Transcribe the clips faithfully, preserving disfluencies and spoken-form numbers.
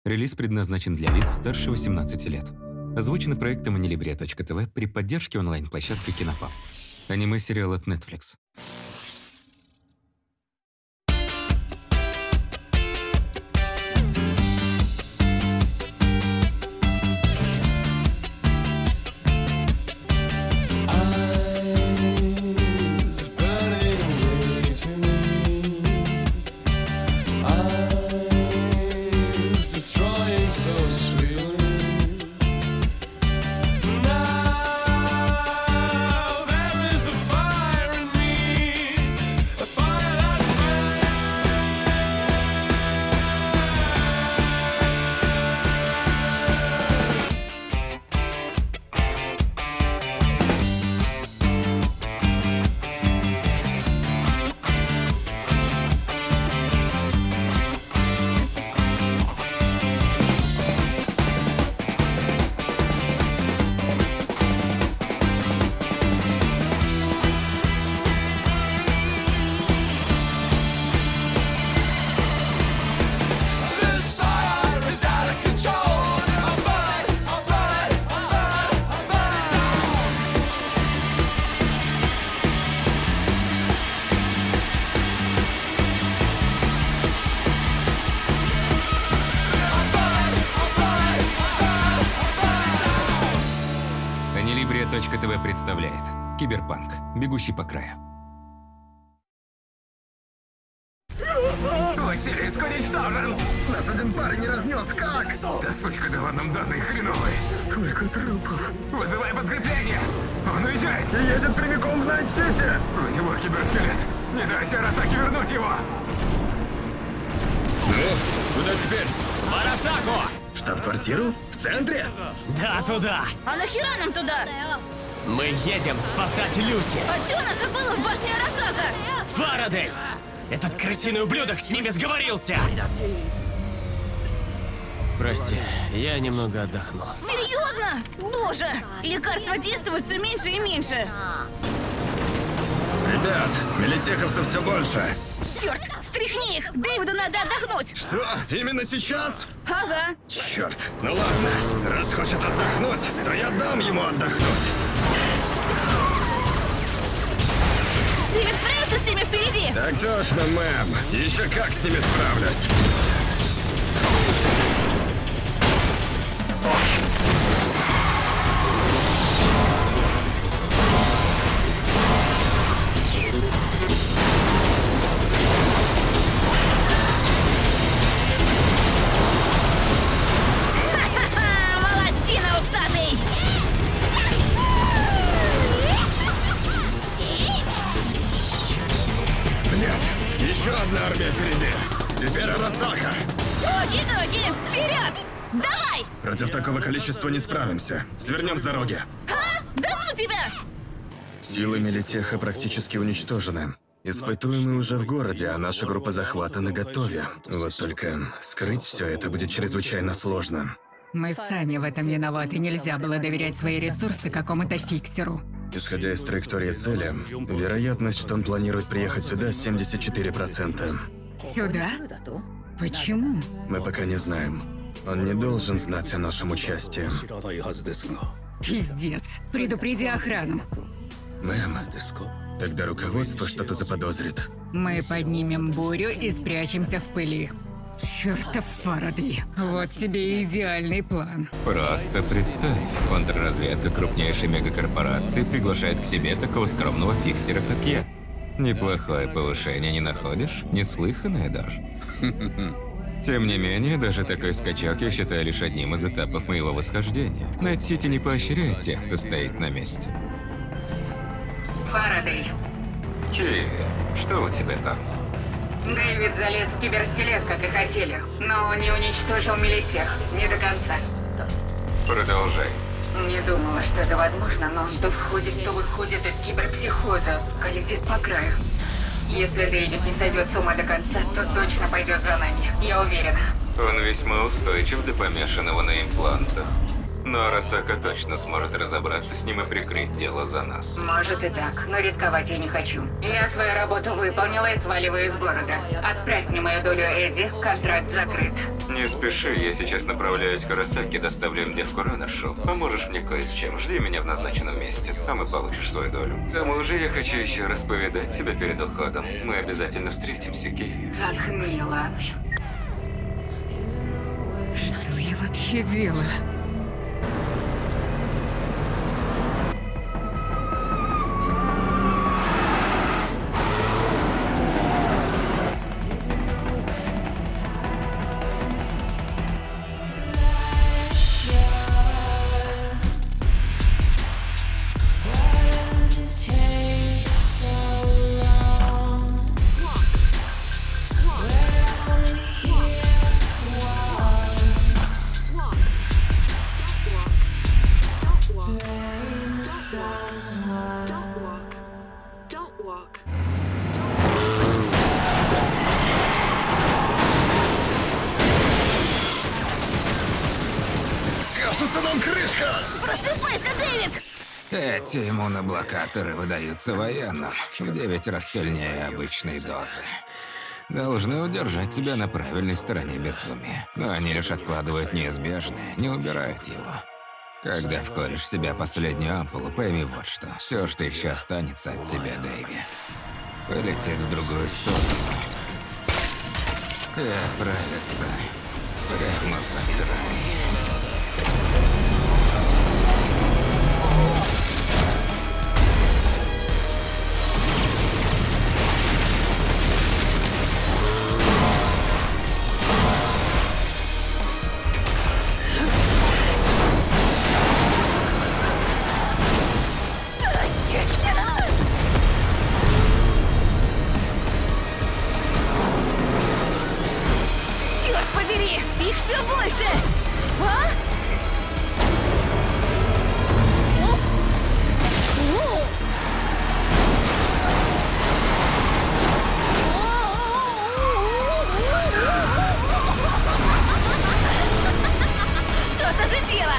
Релиз предназначен для лиц старше восемнадцати лет. Озвучено проектом Анилибрия точка ТВ при поддержке онлайн-площадки Кинопаб. Аниме-сериал от Netflix. Анилибрия точка ТВ представляет Киберпанк. Бегущий по краю. Василиск уничтожен! Нас один парень не разнес, как? Да сучка дала нам данные хреновые. Столько трупов. Вызывай подкрепление! Он уезжает! И едет прямиком в Найт-Сити! У него киберскелет. Не дайте Арасаки вернуть его! Ну, куда теперь? В Арасаку! Штаб-квартиру? В центре? Да, туда! А нахера нам туда? Мы едем спасать Люси! А чё нас забыла в башне Арасака? Фарадей! Этот крысиный ублюдок с ними сговорился! Прости, я немного отдохну. Серьезно? Боже! Лекарства действуют все меньше и меньше. Ребят, милитеховцев все больше. Черт! Стряхни их! Дэвиду надо отдохнуть! Что? Именно сейчас? Ага. Черт. Ну ладно, раз хочет отдохнуть, то я дам ему отдохнуть. Дэвид справишься с теми впереди? Так точно, мэм. Еще как с ними справлюсь. Еще одна армия впереди. Теперь Арасака. Оги-доги! Вперед! Давай! Против такого количества не справимся. Свернем с дороги. А? Да ну тебя! Силы Милитеха практически уничтожены. Испытуемые уже в городе, а наша группа захвата наготове. Вот только скрыть все это будет чрезвычайно сложно. Мы сами в этом виноваты. Нельзя было доверять свои ресурсы какому-то фиксеру. Исходя из траектории цели, вероятность, что он планирует приехать сюда, семьдесят четыре процента. Сюда? Почему? Мы пока не знаем. Он не должен знать о нашем участии. Пиздец. Предупреди охрану. Мэм, тогда руководство что-то заподозрит. Мы поднимем бурю и спрячемся в пыли. Чертов Фарадей. Вот тебе и идеальный план. Просто представь, контрразведка крупнейшей мегакорпорации приглашает к себе такого скромного фиксера, как я. Неплохое повышение, не находишь? Неслыханное даже. Тем не менее, даже такой скачок я считаю лишь одним из этапов моего восхождения. Найт-Сити не поощряет тех, кто стоит на месте. Фарадей. Киви, что у тебя там? Дэвид залез в киберскелет, как и хотели, но не уничтожил Милитех. Не до конца. Продолжай. Не думала, что это возможно, но он то входит, то выходит из киберпсихоза, скользит по краю. Если Дэвид не сойдет с ума до конца, то точно пойдет за нами. Я уверена. Он весьма устойчив для помешанного на имплантах. Но Арасака точно сможет разобраться с ним и прикрыть дело за нас. Может и так, но рисковать я не хочу. Я свою работу выполнила и сваливаю из города. Отправь мне мою долю, Эдди, контракт закрыт. Не спеши, я сейчас направляюсь к Арасаке, доставлю им девку Ранашу. Поможешь мне кое с чем, жди меня в назначенном месте, там и получишь свою долю. К тому же я хочу еще раз повидать тебя перед уходом. Мы обязательно встретимся, Ки. Как мило. Что я вообще делаю? Кажется, нам крышка! Просыпайся, Дэвид! Эти иммуноблокаторы выдаются военным в девять раз сильнее обычной дозы. Должны удержать тебя на правильной стороне безумия. Но они лишь откладывают неизбежное, не убирают его. Когда вколешь в себя последнюю ампулу, пойми вот что. Все, что еще останется от тебя, Дэйви, полетит в другую сторону и отправится прямо за край. Черт побери! Их все больше! А? Оп! О! То-то же дело!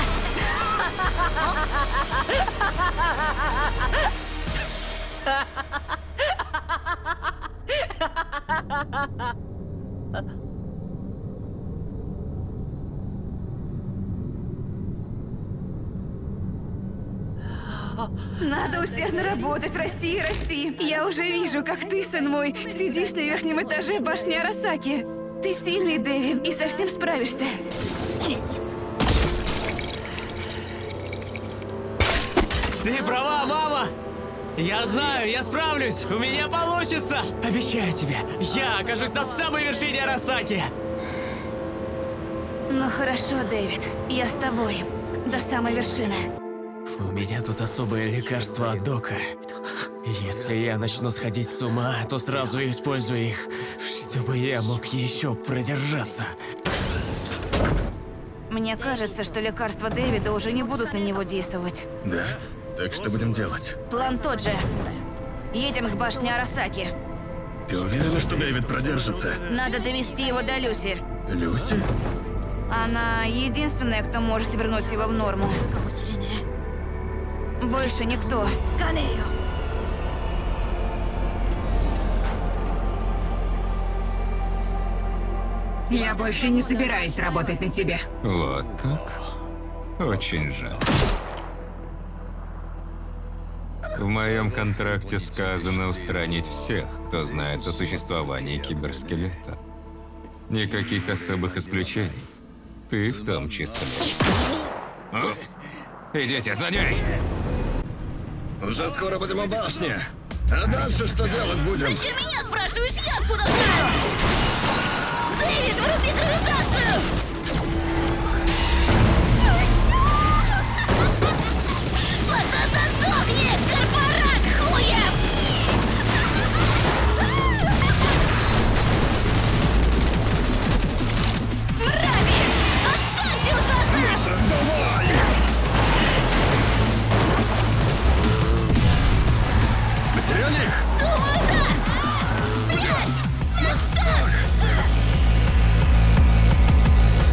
Надо усердно работать, расти и расти. Я уже вижу, как ты, сын мой, сидишь на верхнем этаже башни Арасаки. Ты сильный, Дэви, и совсем справишься. Ты права, мама! Я знаю, я справлюсь! У меня получится! Обещаю тебе, я окажусь на самой вершине Арасаки! Ну хорошо, Дэвид, я с тобой. До самой вершины. У меня тут особое лекарство от Дока. Если я начну сходить с ума, то сразу использую их, чтобы я мог еще продержаться. Мне кажется, что лекарства Дэвида уже не будут на него действовать. Да? Так что будем делать? План тот же. Едем к башне Арасаки. Ты уверена, что Дэвид продержится? Надо довести его до Люси. Люси? Она единственная, кто может вернуть его в норму. Больше никто. Я больше не собираюсь работать на тебя. Вот как? Очень жаль. В моем контракте сказано устранить всех, кто знает о существовании киберскелета. Никаких особых исключений. Ты в том числе. О, идите за ней! Уже скоро будем у башни. А дальше что делать будем? Зачем меня спрашиваешь? Я откуда знаю? Дэвид, вруби гравитацию! Подсоздохни, корпорат хуев! Мрази! Отстаньте уже от нас! Давай! Потеряли их? Думаю, да! Блять! Ну так!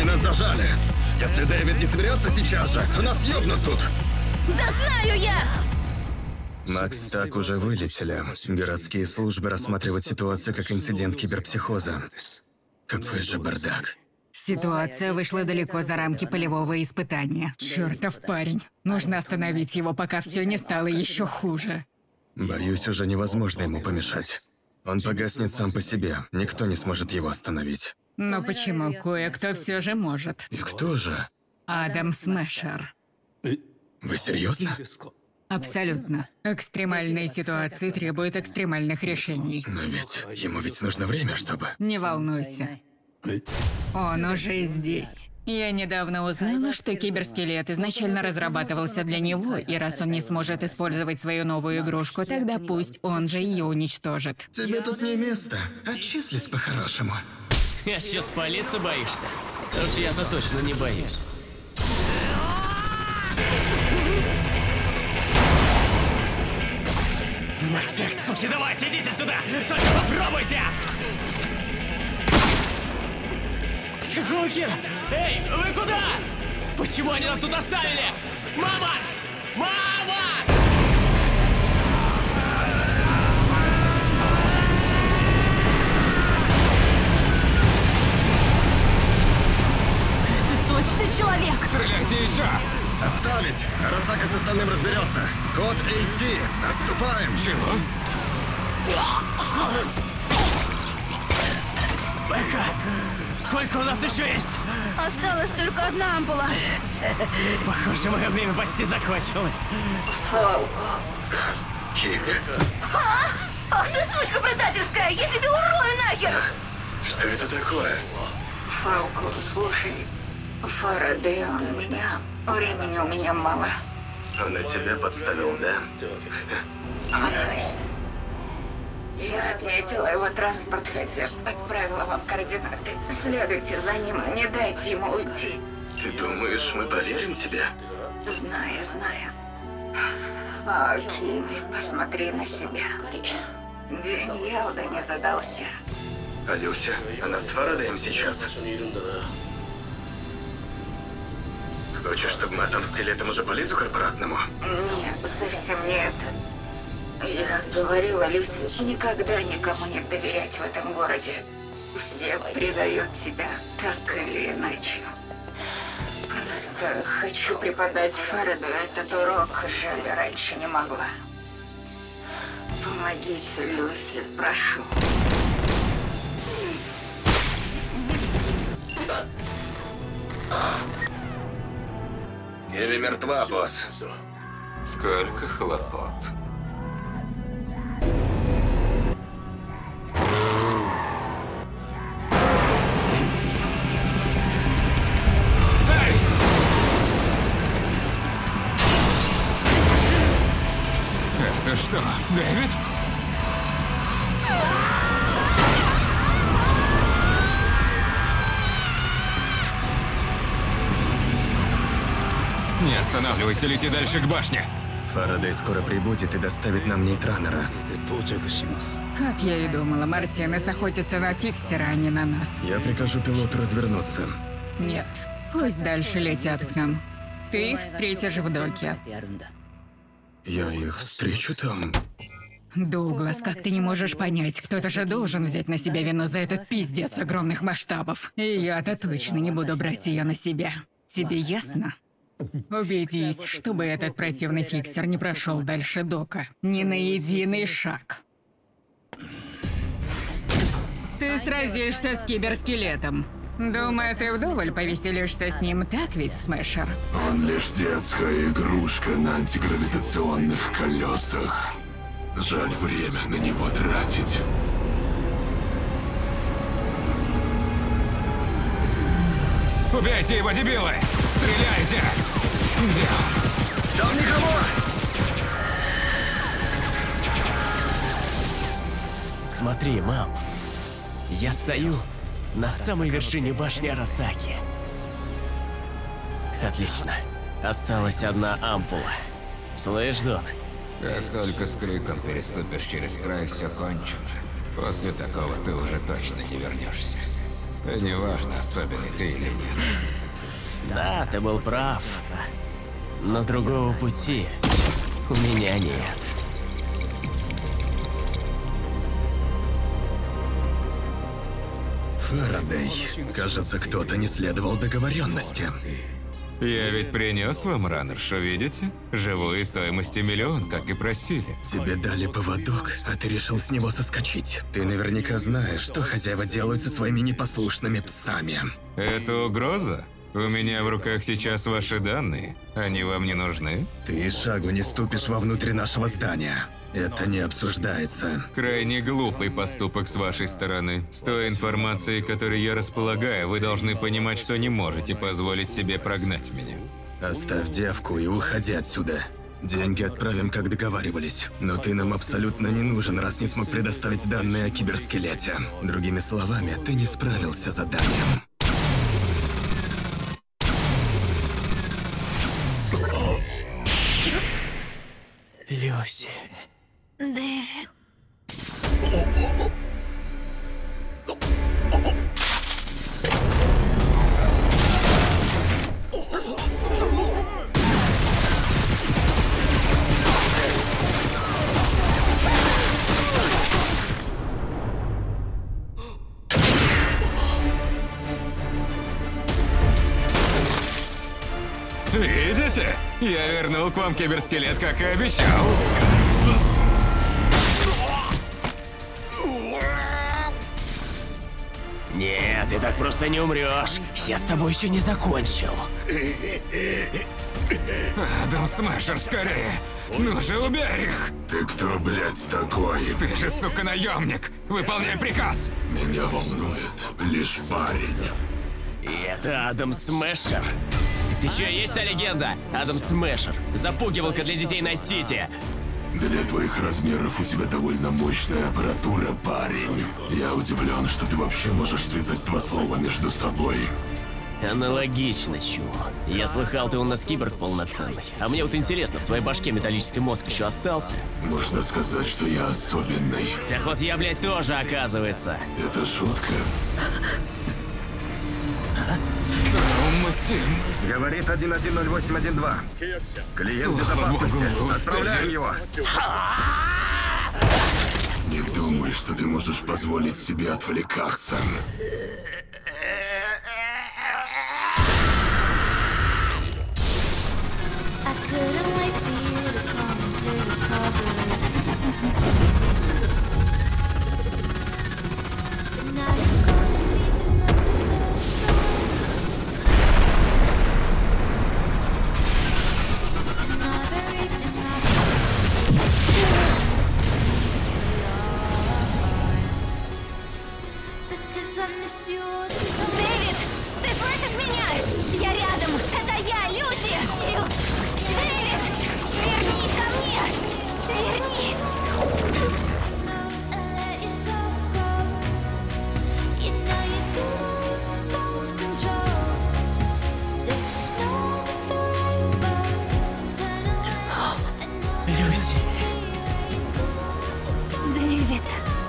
Они нас зажали. Если Дэвид не соберется сейчас же, то нас ёбнут тут. Да знаю я! Макс так уже вылетели. Городские службы рассматривают ситуацию как инцидент киберпсихоза. Какой же бардак. Ситуация вышла далеко за рамки полевого испытания. Чертов парень. Нужно остановить его, пока все не стало еще хуже. Боюсь, уже невозможно ему помешать. Он погаснет сам по себе. Никто не сможет его остановить. Но почему кое-кто все же может? И кто же? Адам Смешер. Вы серьезно? Абсолютно. Экстремальные ситуации требуют экстремальных решений. Но ведь ему ведь нужно время, чтобы... Не волнуйся. Он уже здесь. Я недавно узнала, что киберскелет изначально разрабатывался для него, и раз он не сможет использовать свою новую игрушку, тогда пусть он же ее уничтожит. Тебе тут не место. Отчислись по-хорошему. А что, спалиться боишься? Уж я-то точно не боюсь. Мастер, суки, давайте, идите сюда! Только попробуйте! Хукер! Эй, вы куда? Почему они нас тут оставили? Мама! Мама! Ты точно человек? Стреляйте еще! Отставить! Арасака с остальным разберется. Код эй ти. Отступаем. Чего? Бэка! Сколько у нас еще есть? Осталась только одна ампула. Похоже, мое время почти закончилось. Киви. Ах ты, сучка предательская! Я тебя урою нахер! Что это такое? Фалку, слушай. Фарадей, он меня... Времени у меня мало. Он и тебя подставил, да? Я отметила его транспорт, хотя отправила вам координаты. Следуйте за ним, не дайте ему уйти. Ты думаешь, мы поверим тебе? Знаю, знаю. О, Киви, посмотри на себя. День явно не задался. А Люся, она с Фарадеем сейчас. Хочешь, чтобы мы отомстили этому же полизу корпоратному? Нет, совсем не это. Я говорила Люсе, никогда никому не доверять в этом городе. Все предают тебя, так или иначе. Просто хочу преподать Фараду этот урок, жаль, раньше не могла. Помогите, Люси, прошу. Киви мертва, босс. Сколько хлопот. Это что, Дэвид? Не останавливайся, лети дальше к башне. Фарадей скоро прибудет и доставит нам нейтранера. Как я и думала, Мартинес охотится на фиксера, а не на нас. Я прикажу пилоту развернуться. Нет, пусть дальше летят к нам. Ты их встретишь в доке. Я их встречу там. Дуглас, как ты не можешь понять, кто-то же должен взять на себя вину за этот пиздец огромных масштабов. И я-то точно не буду брать ее на себя. Тебе ясно? Убедись, чтобы этот противный фиксер не прошел дальше дока. Ни на единый шаг. Ты сразишься с киберскелетом. Думаю, ты вдоволь повеселишься с ним, так ведь, Смешер? Он лишь детская игрушка на антигравитационных колесах. Жаль время на него тратить. Убейте его, дебилы! Стреляйте! Где он? Там никого! Смотри, мам. Я стою на самой вершине башни Арасаки. Отлично. Осталась одна ампула. Слышь, док? Как только с криком переступишь через край, все кончено. После такого ты уже точно не вернешься. Неважно, особенный ты или нет. Да, ты был прав. Но другого пути у меня нет. Фарадей, кажется, кто-то не следовал договоренности. Я ведь принес вам раннершу, видите? Живую стоимостью миллион, как и просили. Тебе дали поводок, а ты решил с него соскочить. Ты наверняка знаешь, что хозяева делают со своими непослушными псами. Это угроза? У меня в руках сейчас ваши данные. Они вам не нужны? Ты и шагу не ступишь вовнутрь нашего здания. Это не обсуждается. Крайне глупый поступок с вашей стороны. С той информацией, которой я располагаю, вы должны понимать, что не можете позволить себе прогнать меня. Оставь девку и уходи отсюда. Деньги отправим, как договаривались. Но ты нам абсолютно не нужен, раз не смог предоставить данные о киберскелете. Другими словами, ты не справился с заданием. Люси. Дэвид. Видите? Я вернул к вам киберскелет, как и обещал. Нет, ты так просто не умрешь. Я с тобой еще не закончил. Адам Смешер, скорее! Ну же, убей их! Ты кто, блядь, такой? Ты же, сука, наемник! Выполняй приказ! Меня волнует лишь парень. И это Адам Смешер. Так ты чё, есть та легенда? Адам Смешер. Запугивалка для детей Найт-Сити. Для твоих размеров у тебя довольно мощная аппаратура, парень. Я удивлен, что ты вообще можешь связать два слова между собой. Аналогично, чу. Я слыхал, ты у нас киборг полноценный. А мне вот интересно, в твоей башке металлический мозг еще остался? Можно сказать, что я особенный. Так вот я, блядь, тоже, оказывается. Это шутка. Тим. Говорит один один ноль восемь один два. Клиент Слава безопасности. богу, вы успели. Отправляем его. Не думай, что ты можешь позволить себе отвлекаться. I couldn't wait for you to come and play the cover. But now you're gone, leaving nothing but a song. Another evening, because I miss you all the time. Дэвид, ты слышишь меня? Я рядом. Это я, Люси. Дэвид, вернись ко мне. Вернись. No, and let yourself go. You know you do lose your self-control. There's no need for rainbow. Turn away. I know Люси. Дэвид,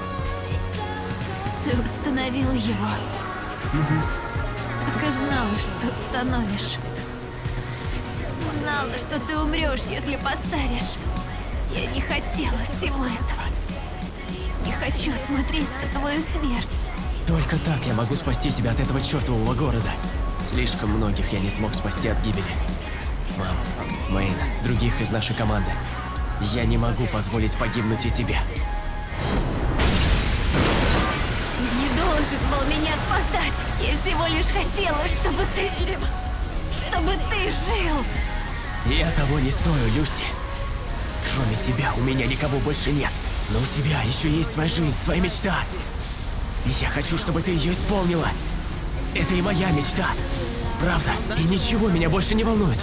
ты установил его. Так и знала, что установишь. Знала, что ты умрешь, если поставишь. Я не хотела всего этого. Не хочу смотреть на твою смерть. Только так я могу спасти тебя от этого чертового города. Слишком многих я не смог спасти от гибели. Мам, Мэйн, других из нашей команды. Я не могу позволить погибнуть и тебе. Ты не должен был меня спасать. Я всего лишь хотела, чтобы ты... Чтобы ты жил. Я того не стою, Люси. Кроме тебя у меня никого больше нет. Но у тебя еще есть своя жизнь, своя мечта. И я хочу, чтобы ты ее исполнила. Это и моя мечта. Правда. И ничего меня больше не волнует.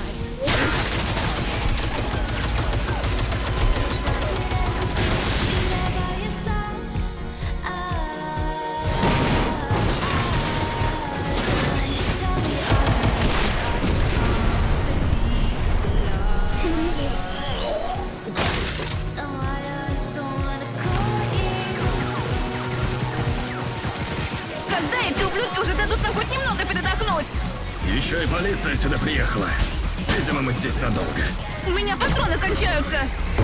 by your side. Опоздай, эти ублюдки уже дадут нам хоть немного передохнуть. Еще и полиция сюда приехала. Видимо, мы здесь надолго. У меня патроны кончаются.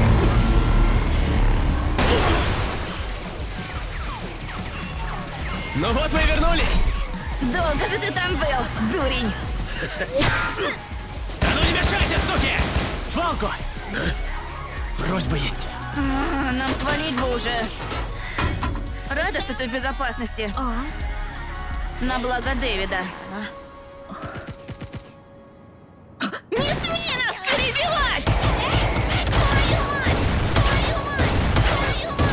Ну вот мы и вернулись. Долго же ты там был, дурень. А ну не мешайте, суки! Фалко! Просьба есть. А, нам свалить бы уже. Рада, что ты в безопасности. На благо Дэвида. Не смей нас перебивать! Твою мать! Твою мать! Твою мать!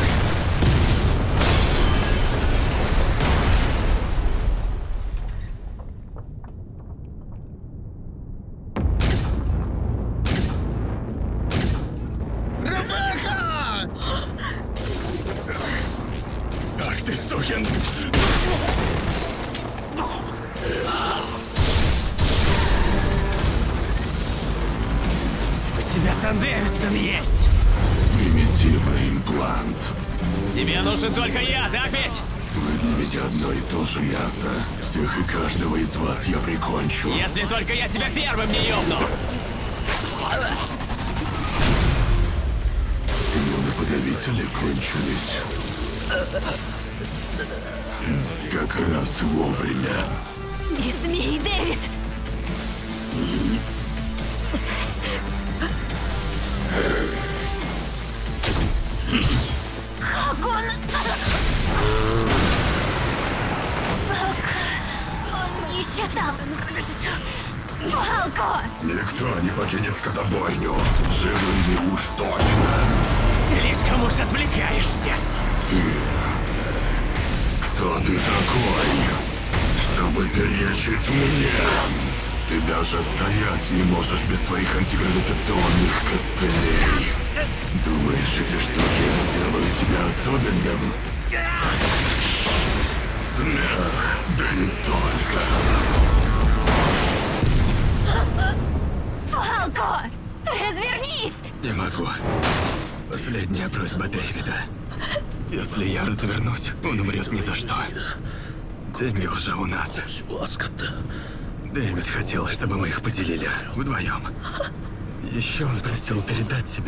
Ах ты, сукин! У тебя Сан-Дэвистон есть. Примитивный имплант. Тебе нужен только я, так ведь? Вы для меня одно и то же мясо. Всех и каждого из вас я прикончу. Если только я тебя первым не ёбну. Иммуноподавители кончились. Как раз вовремя. Не смей, Дэвид! Как он... Фак... Он еще там. Фалко! Никто не покинет скотобойню. Живыми уж точно. Слишком уж отвлекаешься. Ты... Кто ты такой, чтобы перечить мне? Ты даже стоять не можешь без своих антигравитационных костылей. Думаешь, эти штуки делают тебя особенным? Смех, да и только. Фалко! Развернись! Не могу. Последняя просьба Дэвида. Если я развернусь, он умрет ни за что. Деньги уже у нас. Дэвид хотел, чтобы мы их поделили вдвоем. Еще он просил передать тебе.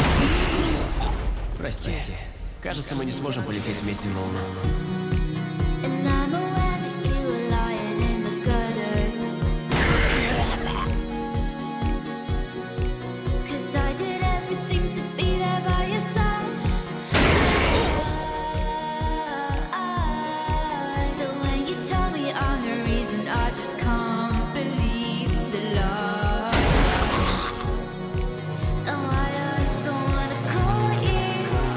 Простите. Кажется, мы не сможем полететь вместе в Луну. And I'm aware that you were lying in the gutter. 'Cause I did everything to be there by your side. So when you tell me I'm the reason, I just can't believe the lies. And why do I so wanna call you?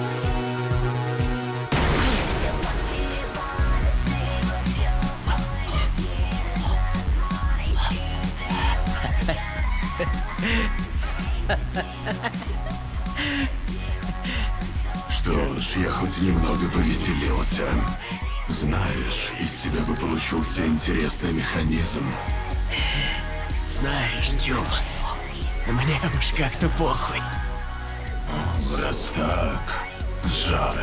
Что ж, я хоть немного повеселился. Знаешь, из тебя бы получился интересный механизм. Знаешь, Тюм, мне уж как-то похуй. Раз так, жаль.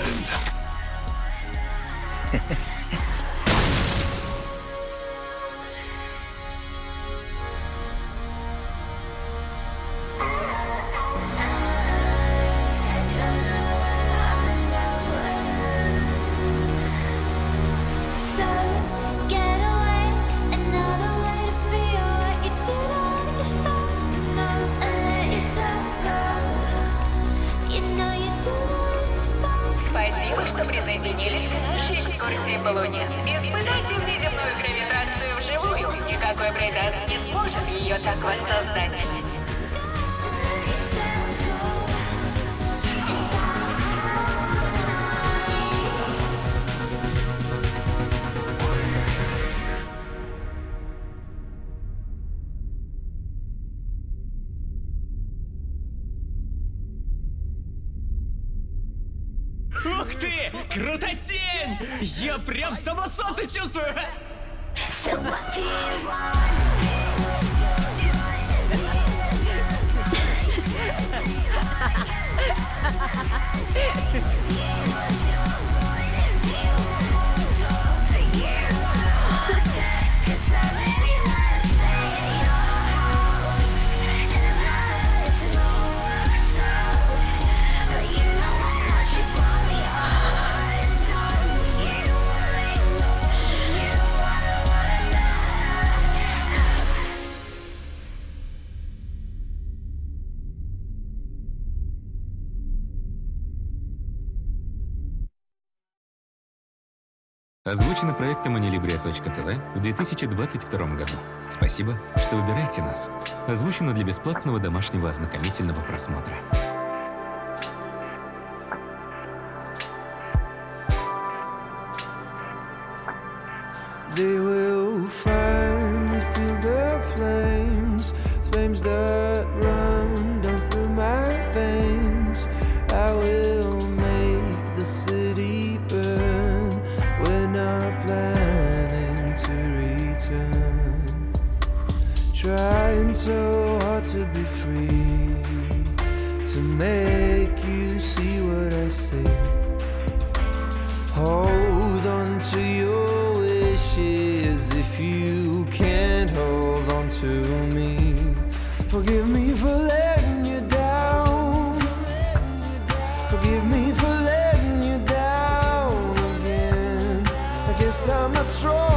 So get away, another way to feel what you did on yourself to know and let yourself go. You know you did lose yourself. Спасибо, что присоединились к нашей экскурсии по Луне. Испытайте внеземную гравитацию вживую. Никакой брейданс не сможет ее так воссоздать. Ух ты! Крутотень! Я прям само солнце чувствую! So what do you want? Yeah. Озвучено проектом Анилибрия точка ТВ в две тысячи двадцать втором году. Спасибо, что выбираете нас. Озвучено для бесплатного домашнего ознакомительного просмотра. They will finally feel the flames, flames that run down through my veins. I will make the city burn. We're not planning to return. Trying so hard to be free, to make you see what I see. Hold on to your wishes if you can't hold on to me. Forgive me for letting you down. Forgive me for letting you down again. I guess I'm not strong